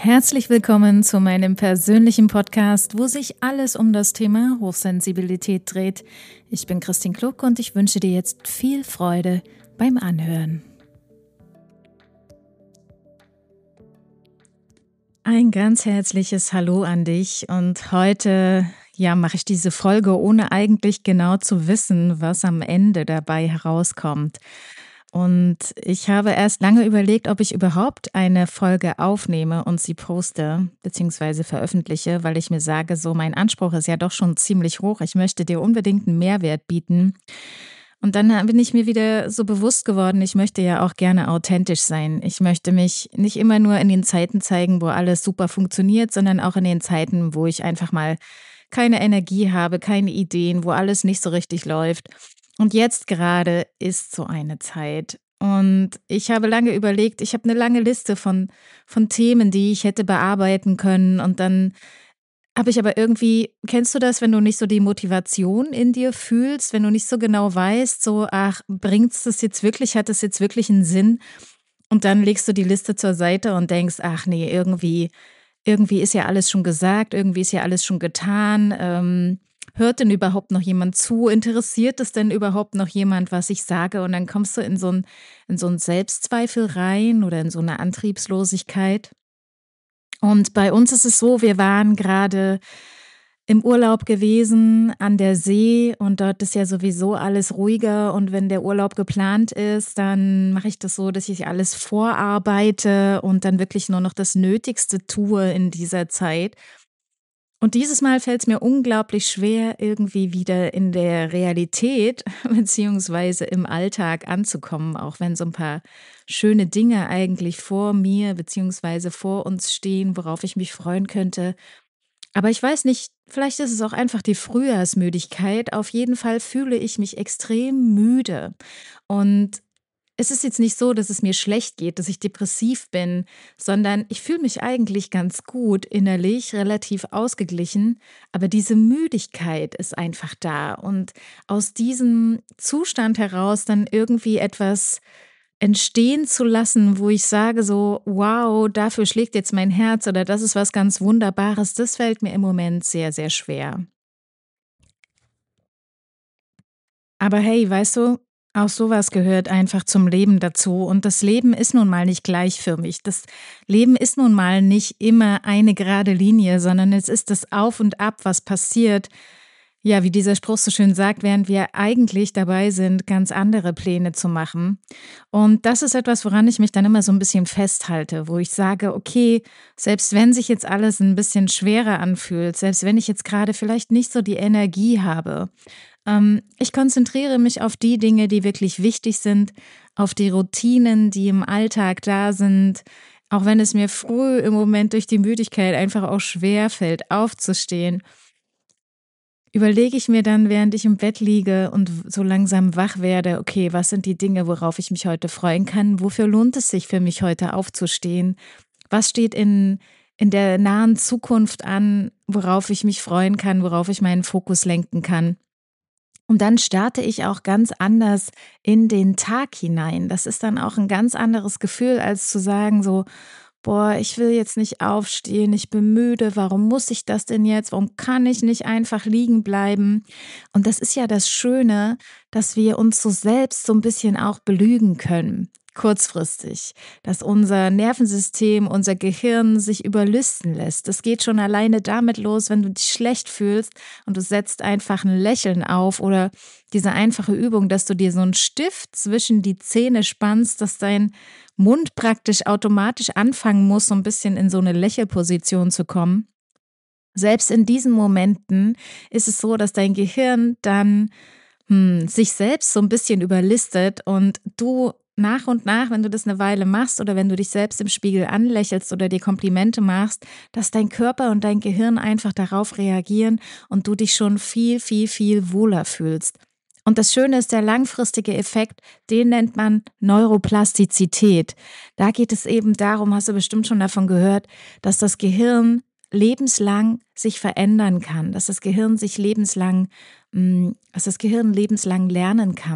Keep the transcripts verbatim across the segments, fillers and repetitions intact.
Herzlich willkommen zu meinem persönlichen Podcast, wo sich alles um das Thema Hochsensibilität dreht. Ich bin Christine Kluck und ich wünsche dir jetzt viel Freude beim Anhören. Ein ganz herzliches Hallo an dich und heute ja, mache ich diese Folge, ohne eigentlich genau zu wissen, was am Ende dabei herauskommt. Und ich habe erst lange überlegt, ob ich überhaupt eine Folge aufnehme und sie poste bzw. veröffentliche, weil ich mir sage, so mein Anspruch ist ja doch schon ziemlich hoch. Ich möchte dir unbedingt einen Mehrwert bieten. Und dann bin ich mir wieder so bewusst geworden, ich möchte ja auch gerne authentisch sein. Ich möchte mich nicht immer nur in den Zeiten zeigen, wo alles super funktioniert, sondern auch in den Zeiten, wo ich einfach mal keine Energie habe, keine Ideen, wo alles nicht so richtig läuft. Und jetzt gerade ist so eine Zeit. Und ich habe lange überlegt, ich habe eine lange Liste von, von Themen, die ich hätte bearbeiten können. Und dann habe ich aber irgendwie, kennst du das, wenn du nicht so die Motivation in dir fühlst, wenn du nicht so genau weißt, so, ach, bringt es das jetzt wirklich, hat es jetzt wirklich einen Sinn? Und dann legst du die Liste zur Seite und denkst, ach nee, irgendwie, irgendwie ist ja alles schon gesagt, irgendwie ist ja alles schon getan. Ähm, Hört denn überhaupt noch jemand zu? Interessiert es denn überhaupt noch jemand, was ich sage? Und dann kommst du in so ein, in so ein Selbstzweifel rein oder in so eine Antriebslosigkeit. Und bei uns ist es so, wir waren gerade im Urlaub gewesen an der See und dort ist ja sowieso alles ruhiger und wenn der Urlaub geplant ist, dann mache ich das so, dass ich alles vorarbeite und dann wirklich nur noch das Nötigste tue in dieser Zeit. Und dieses Mal fällt es mir unglaublich schwer, irgendwie wieder in der Realität beziehungsweise im Alltag anzukommen, auch wenn so ein paar schöne Dinge eigentlich vor mir beziehungsweise vor uns stehen, worauf ich mich freuen könnte. Aber ich weiß nicht, vielleicht ist es auch einfach die Frühjahrsmüdigkeit. Auf jeden Fall fühle ich mich extrem müde. Und es ist jetzt nicht so, dass es mir schlecht geht, dass ich depressiv bin, sondern ich fühle mich eigentlich ganz gut innerlich, relativ ausgeglichen, aber diese Müdigkeit ist einfach da und aus diesem Zustand heraus dann irgendwie etwas entstehen zu lassen, wo ich sage so, wow, dafür schlägt jetzt mein Herz oder das ist was ganz Wunderbares, das fällt mir im Moment sehr, sehr schwer. Aber hey, weißt du, auch sowas gehört einfach zum Leben dazu. Und das Leben ist nun mal nicht gleichförmig. Das Leben ist nun mal nicht immer eine gerade Linie, sondern es ist das Auf und Ab, was passiert. Ja, wie dieser Spruch so schön sagt, während wir eigentlich dabei sind, ganz andere Pläne zu machen. Und das ist etwas, woran ich mich dann immer so ein bisschen festhalte, wo ich sage, okay, selbst wenn sich jetzt alles ein bisschen schwerer anfühlt, selbst wenn ich jetzt gerade vielleicht nicht so die Energie habe, ähm, ich konzentriere mich auf die Dinge, die wirklich wichtig sind, auf die Routinen, die im Alltag da sind, auch wenn es mir früh im Moment durch die Müdigkeit einfach auch schwer fällt, aufzustehen, überlege ich mir dann, während ich im Bett liege und so langsam wach werde, okay, was sind die Dinge, worauf ich mich heute freuen kann? Wofür lohnt es sich für mich heute aufzustehen? Was steht in, in der nahen Zukunft an, worauf ich mich freuen kann, worauf ich meinen Fokus lenken kann? Und dann starte ich auch ganz anders in den Tag hinein. Das ist dann auch ein ganz anderes Gefühl, als zu sagen so: „Boah, ich will jetzt nicht aufstehen, ich bin müde, warum muss ich das denn jetzt? Warum kann ich nicht einfach liegen bleiben?“ Und das ist ja das Schöne, dass wir uns so selbst so ein bisschen auch belügen können, kurzfristig, dass unser Nervensystem, unser Gehirn sich überlisten lässt. Das geht schon alleine damit los, wenn du dich schlecht fühlst und du setzt einfach ein Lächeln auf oder diese einfache Übung, dass du dir so einen Stift zwischen die Zähne spannst, dass dein Mund praktisch automatisch anfangen muss, so ein bisschen in so eine Lächelposition zu kommen. Selbst in diesen Momenten ist es so, dass dein Gehirn dann hm, sich selbst so ein bisschen überlistet und du nach und nach, wenn du das eine Weile machst oder wenn du dich selbst im Spiegel anlächelst oder dir Komplimente machst, dass dein Körper und dein Gehirn einfach darauf reagieren und du dich schon viel, viel, viel wohler fühlst. Und das Schöne ist, der langfristige Effekt, den nennt man Neuroplastizität. Da geht es eben darum, hast du bestimmt schon davon gehört, dass das Gehirn lebenslang sich verändern kann, dass das Gehirn sich lebenslang, mh, dass das Gehirn lebenslang lernen kann.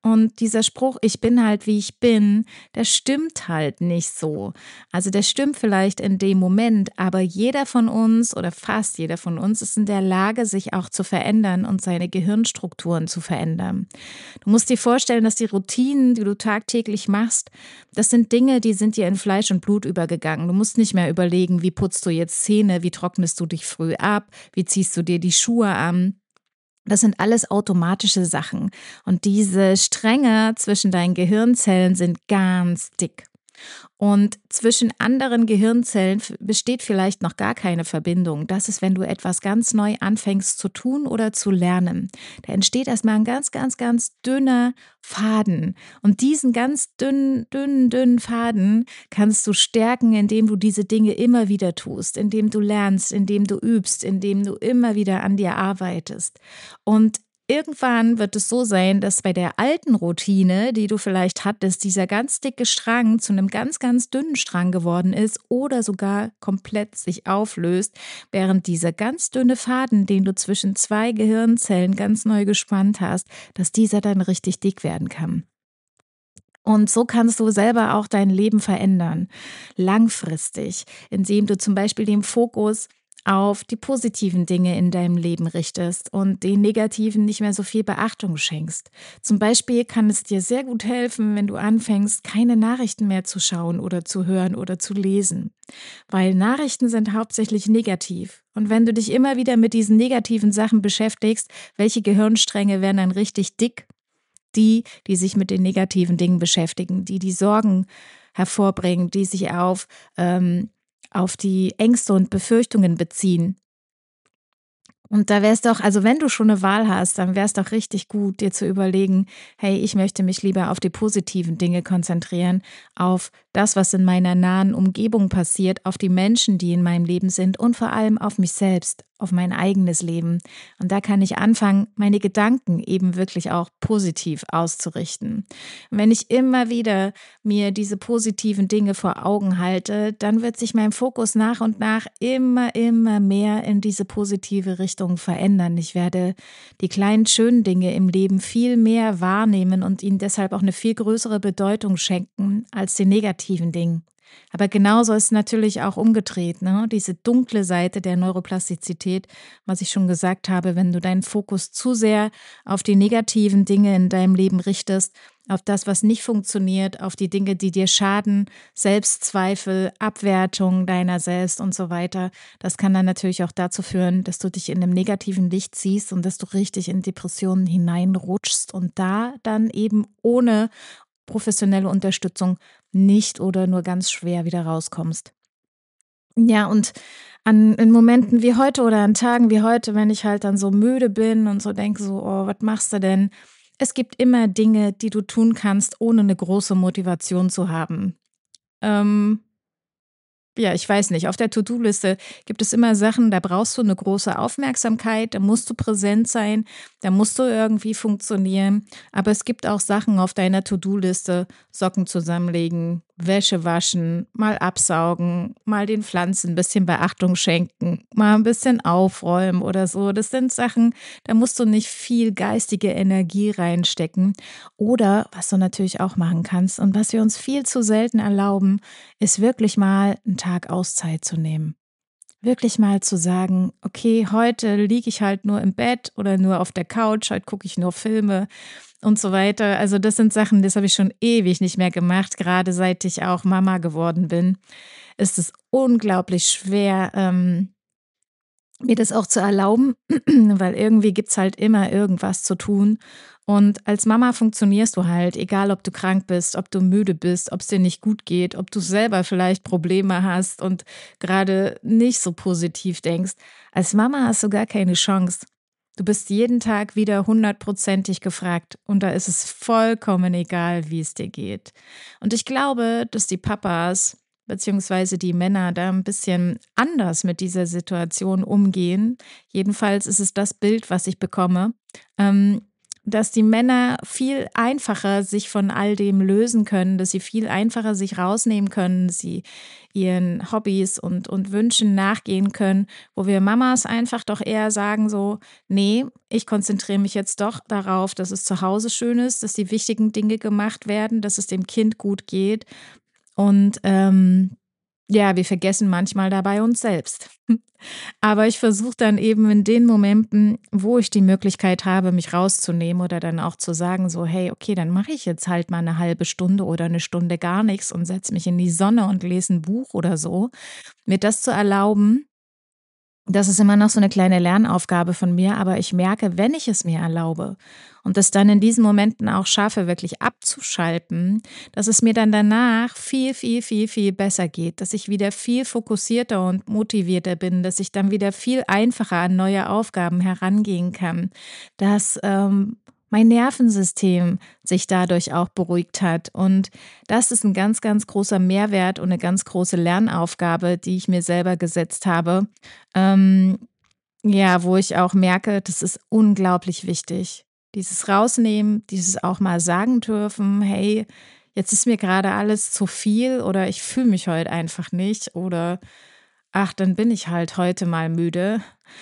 Und dieser Spruch, ich bin halt wie ich bin, der stimmt halt nicht so. Also der stimmt vielleicht in dem Moment, aber jeder von uns oder fast jeder von uns ist in der Lage, sich auch zu verändern und seine Gehirnstrukturen zu verändern. Du musst dir vorstellen, dass die Routinen, die du tagtäglich machst, das sind Dinge, die sind dir in Fleisch und Blut übergegangen. Du musst nicht mehr überlegen, wie putzt du jetzt Zähne, wie trocknest du dich früh ab, wie ziehst du dir die Schuhe an. Das sind alles automatische Sachen. Und diese Stränge zwischen deinen Gehirnzellen sind ganz dick. Und zwischen anderen Gehirnzellen f- besteht vielleicht noch gar keine Verbindung. Das ist, wenn du etwas ganz neu anfängst zu tun oder zu lernen. Da entsteht erstmal ein ganz, ganz, ganz dünner Faden. Und diesen ganz dünnen, dünnen, dünnen Faden kannst du stärken, indem du diese Dinge immer wieder tust, indem du lernst, indem du übst, indem du immer wieder an dir arbeitest. Und irgendwann wird es so sein, dass bei der alten Routine, die du vielleicht hattest, dieser ganz dicke Strang zu einem ganz, ganz dünnen Strang geworden ist oder sogar komplett sich auflöst, während dieser ganz dünne Faden, den du zwischen zwei Gehirnzellen ganz neu gespannt hast, dass dieser dann richtig dick werden kann. Und so kannst du selber auch dein Leben verändern, langfristig, indem du zum Beispiel den Fokus auf die positiven Dinge in deinem Leben richtest und den negativen nicht mehr so viel Beachtung schenkst. Zum Beispiel kann es dir sehr gut helfen, wenn du anfängst, keine Nachrichten mehr zu schauen oder zu hören oder zu lesen, weil Nachrichten sind hauptsächlich negativ. Und wenn du dich immer wieder mit diesen negativen Sachen beschäftigst, welche Gehirnstränge werden dann richtig dick? Die, die sich mit den negativen Dingen beschäftigen, die die Sorgen hervorbringen, die sich auf, ähm, auf die Ängste und Befürchtungen beziehen. Und da wäre es doch, also wenn du schon eine Wahl hast, dann wäre es doch richtig gut, dir zu überlegen, hey, ich möchte mich lieber auf die positiven Dinge konzentrieren, auf das, was in meiner nahen Umgebung passiert, auf die Menschen, die in meinem Leben sind und vor allem auf mich selbst, auf mein eigenes Leben. Und da kann ich anfangen, meine Gedanken eben wirklich auch positiv auszurichten. Und wenn ich immer wieder mir diese positiven Dinge vor Augen halte, dann wird sich mein Fokus nach und nach immer, immer mehr in diese positive Richtung verändern. Ich werde die kleinen schönen Dinge im Leben viel mehr wahrnehmen und ihnen deshalb auch eine viel größere Bedeutung schenken als den negativen Dingen. Aber genauso ist es natürlich auch umgedreht, ne? Diese dunkle Seite der Neuroplastizität, was ich schon gesagt habe, wenn du deinen Fokus zu sehr auf die negativen Dinge in deinem Leben richtest, auf das, was nicht funktioniert, auf die Dinge, die dir schaden, Selbstzweifel, Abwertung deiner selbst und so weiter. Das kann dann natürlich auch dazu führen, dass du dich in einem negativen Licht siehst und dass du richtig in Depressionen hineinrutschst und da dann eben ohne professionelle Unterstützung nicht oder nur ganz schwer wieder rauskommst. Ja, und an in Momenten wie heute oder an Tagen wie heute, wenn ich halt dann so müde bin und so denke so: „Oh, was machst du denn?“ Es gibt immer Dinge, die du tun kannst, ohne eine große Motivation zu haben. Ähm ja, ich weiß nicht. Auf der To-do-Liste gibt es immer Sachen, da brauchst du eine große Aufmerksamkeit, da musst du präsent sein, da musst du irgendwie funktionieren. Aber es gibt auch Sachen auf deiner To-do-Liste, Socken zusammenlegen, Wäsche waschen, mal absaugen, mal den Pflanzen ein bisschen Beachtung schenken, mal ein bisschen aufräumen oder so. Das sind Sachen, da musst du nicht viel geistige Energie reinstecken. Oder was du natürlich auch machen kannst und was wir uns viel zu selten erlauben, ist wirklich mal einen Tag Auszeit zu nehmen. Wirklich mal zu sagen: „Okay, heute liege ich halt nur im Bett oder nur auf der Couch, heute gucke ich nur Filme“ und so weiter. Also, das sind Sachen, das habe ich schon ewig nicht mehr gemacht. Gerade seit ich auch Mama geworden bin, ist es unglaublich schwer, ähm mir das auch zu erlauben, weil irgendwie gibt's halt immer irgendwas zu tun. Und als Mama funktionierst du halt, egal ob du krank bist, ob du müde bist, ob es dir nicht gut geht, ob du selber vielleicht Probleme hast und gerade nicht so positiv denkst. Als Mama hast du gar keine Chance. Du bist jeden Tag wieder hundertprozentig gefragt und da ist es vollkommen egal, wie es dir geht. Und ich glaube, dass die Papas beziehungsweise die Männer da ein bisschen anders mit dieser Situation umgehen. Jedenfalls ist es das Bild, was ich bekomme, ähm, dass die Männer viel einfacher sich von all dem lösen können, dass sie viel einfacher sich rausnehmen können, dass sie ihren Hobbys und, und Wünschen nachgehen können, wo wir Mamas einfach doch eher sagen so, nee, ich konzentriere mich jetzt doch darauf, dass es zu Hause schön ist, dass die wichtigen Dinge gemacht werden, dass es dem Kind gut geht und ähm, ja, wir vergessen manchmal dabei uns selbst. Aber ich versuche dann eben in den Momenten, wo ich die Möglichkeit habe, mich rauszunehmen oder dann auch zu sagen, so, hey, okay, dann mache ich jetzt halt mal eine halbe Stunde oder eine Stunde gar nichts und setze mich in die Sonne und lese ein Buch oder so, mir das zu erlauben. Das ist immer noch so eine kleine Lernaufgabe von mir, aber ich merke, wenn ich es mir erlaube und es dann in diesen Momenten auch schaffe, wirklich abzuschalten, dass es mir dann danach viel, viel, viel, viel besser geht, dass ich wieder viel fokussierter und motivierter bin, dass ich dann wieder viel einfacher an neue Aufgaben herangehen kann, dass ähm, mein Nervensystem sich dadurch auch beruhigt hat. Und das ist ein ganz, ganz großer Mehrwert und eine ganz große Lernaufgabe, die ich mir selber gesetzt habe. Ähm, ja, wo ich auch merke, das ist unglaublich wichtig. Dieses Rausnehmen, dieses auch mal sagen dürfen, hey, jetzt ist mir gerade alles zu viel oder ich fühle mich heute einfach nicht oder ach, dann bin ich halt heute mal müde.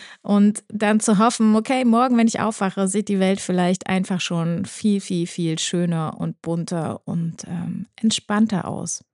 Und dann zu hoffen, okay, morgen, wenn ich aufwache, sieht die Welt vielleicht einfach schon viel, viel, viel schöner und bunter und ähm, entspannter aus.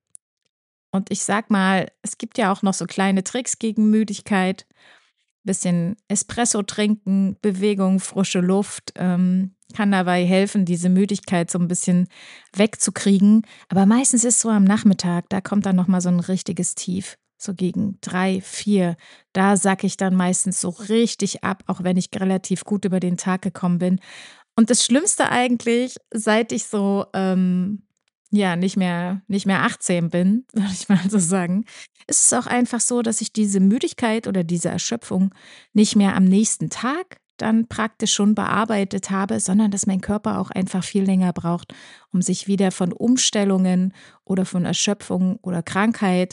Und ich sag mal, es gibt ja auch noch so kleine Tricks gegen Müdigkeit. Bisschen Espresso trinken, Bewegung, frische Luft, ähm, kann dabei helfen, diese Müdigkeit so ein bisschen wegzukriegen. Aber meistens ist es so am Nachmittag, da kommt dann nochmal so ein richtiges Tief. So gegen drei, vier, da sacke ich dann meistens so richtig ab, auch wenn ich relativ gut über den Tag gekommen bin. Und das Schlimmste eigentlich, seit ich so ähm, ja nicht mehr nicht mehr achtzehn bin, würde ich mal so sagen, ist es auch einfach so, dass ich diese Müdigkeit oder diese Erschöpfung nicht mehr am nächsten Tag dann praktisch schon bearbeitet habe, sondern dass mein Körper auch einfach viel länger braucht, um sich wieder von Umstellungen oder von Erschöpfung oder Krankheit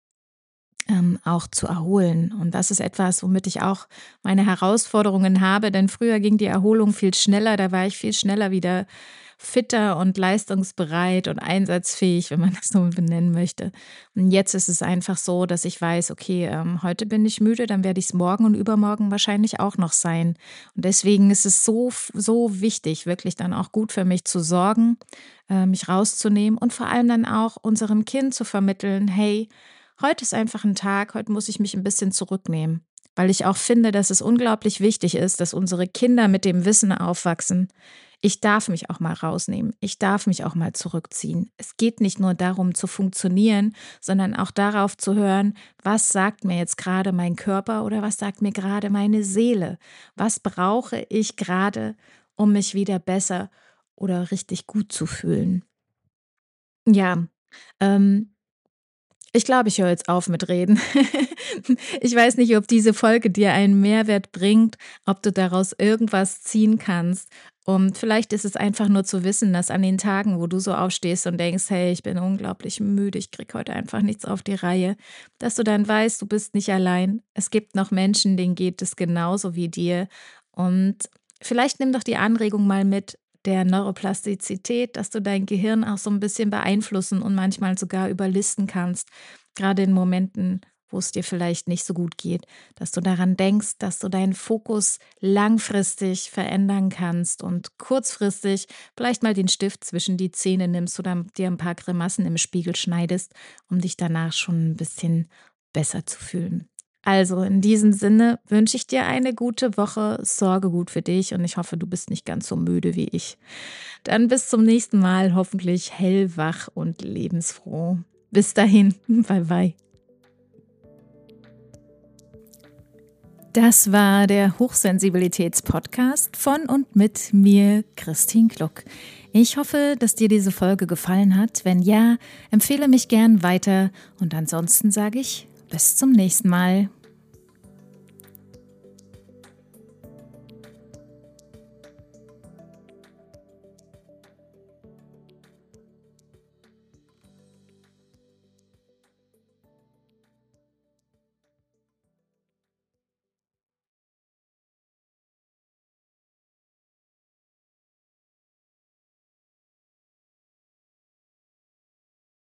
ähm, auch zu erholen. Und das ist etwas, womit ich auch meine Herausforderungen habe, denn früher ging die Erholung viel schneller, da war ich viel schneller wieder fitter und leistungsbereit und einsatzfähig, wenn man das so benennen möchte. Und jetzt ist es einfach so, dass ich weiß, okay, ähm, heute bin ich müde, dann werde ich es morgen und übermorgen wahrscheinlich auch noch sein. Und deswegen ist es so, so wichtig, wirklich dann auch gut für mich zu sorgen, äh, mich rauszunehmen und vor allem dann auch unserem Kind zu vermitteln, hey, heute ist einfach ein Tag, heute muss ich mich ein bisschen zurücknehmen, weil ich auch finde, dass es unglaublich wichtig ist, dass unsere Kinder mit dem Wissen aufwachsen. Ich darf mich auch mal rausnehmen. Ich darf mich auch mal zurückziehen. Es geht nicht nur darum zu funktionieren, sondern auch darauf zu hören, was sagt mir jetzt gerade mein Körper oder was sagt mir gerade meine Seele? Was brauche ich gerade, um mich wieder besser oder richtig gut zu fühlen? Ja, ähm, ich glaube, ich höre jetzt auf mit Reden. Ich weiß nicht, ob diese Folge dir einen Mehrwert bringt, ob du daraus irgendwas ziehen kannst. Und vielleicht ist es einfach nur zu wissen, dass an den Tagen, wo du so aufstehst und denkst, hey, ich bin unglaublich müde, ich kriege heute einfach nichts auf die Reihe, dass du dann weißt, du bist nicht allein. Es gibt noch Menschen, denen geht es genauso wie dir. Und vielleicht nimm doch die Anregung mal mit der Neuroplastizität, dass du dein Gehirn auch so ein bisschen beeinflussen und manchmal sogar überlisten kannst, gerade in Momenten, wo es dir vielleicht nicht so gut geht, dass du daran denkst, dass du deinen Fokus langfristig verändern kannst und kurzfristig vielleicht mal den Stift zwischen die Zähne nimmst oder dir ein paar Grimassen im Spiegel schneidest, um dich danach schon ein bisschen besser zu fühlen. Also in diesem Sinne wünsche ich dir eine gute Woche, sorge gut für dich und ich hoffe, du bist nicht ganz so müde wie ich. Dann bis zum nächsten Mal, hoffentlich hellwach und lebensfroh. Bis dahin, bye bye. Das war der Hochsensibilitäts-Podcast von und mit mir, Christine Kluck. Ich hoffe, dass dir diese Folge gefallen hat. Wenn ja, empfehle mich gern weiter und ansonsten sage ich bis zum nächsten Mal.